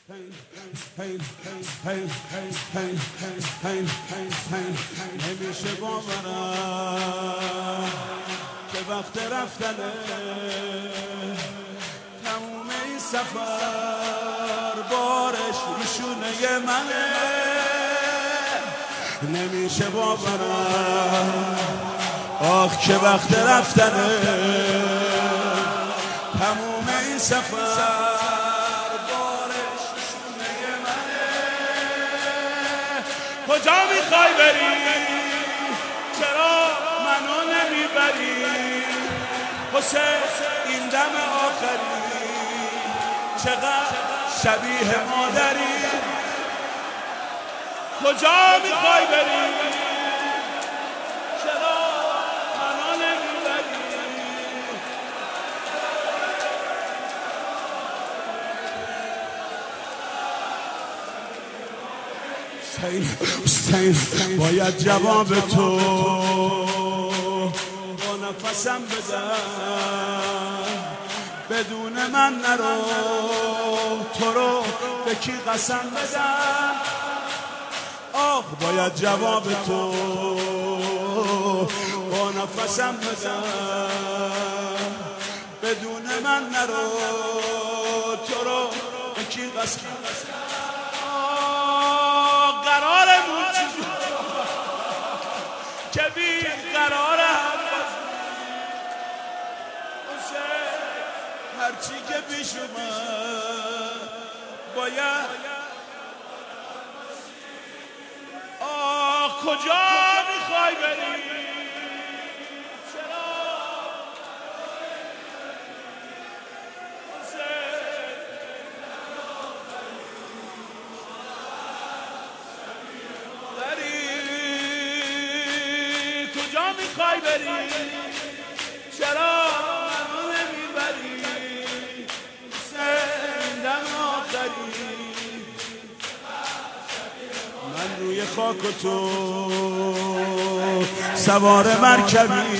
نمیشه باورم که وقت رفتنه تموم این سفر بارش میشونه منه. نمیشه باورم آخ که وقت رفتنه تموم این سفر کجا میخوای بری؟ چرا منو نمیبری؟ حسین این دم آخری چقدر شبیه مادری. کجا میخوای بری؟ چرا منو نمیبری؟ حسین باید جواب تو با نفسم بدم، بدون من نرو تو رو به کی قسم بدم. آخ باید جواب تو با نفسم بدم، بدون من نرو تو رو به کی قسم بدم. قرارمون چی که بی قرار هم حسین هرچی که پیش اومد باید کجا میخوای بری؟ میخوای بری؟ چرا منو نمیبری؟ سندم آخری من روی خاک و تو سوار مرکبی،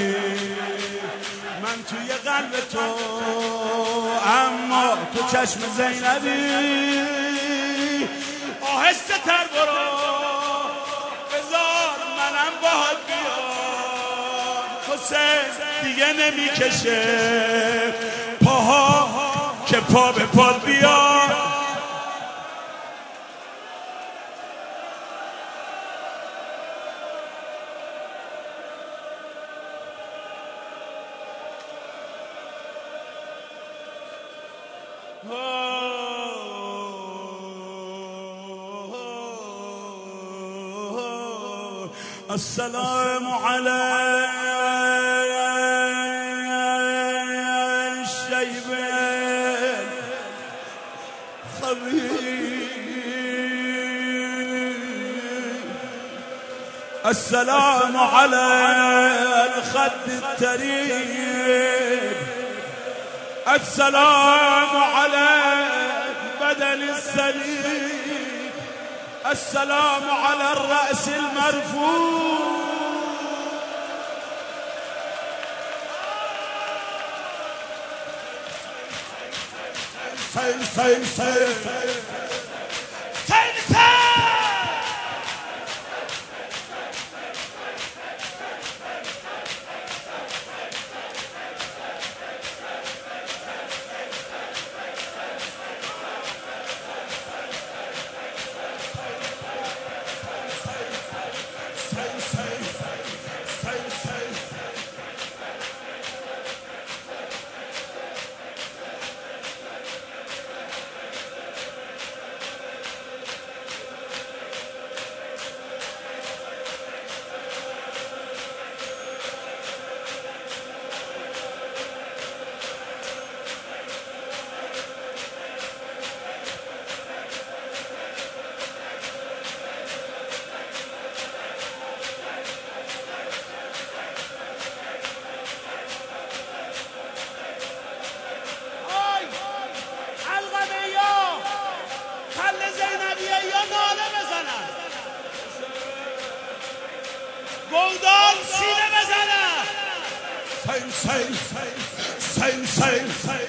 من توی قلب تو اما تو چشم زینبی. آهسته تر برو بذار منم باهات حسین دیگه نمیکشه پاها که پا به پا بیا. السلام علیکم السلام على الخد التريب، السلام على البدن السليم، السلام على الرأس المرفوع. گودال سینه بزنه.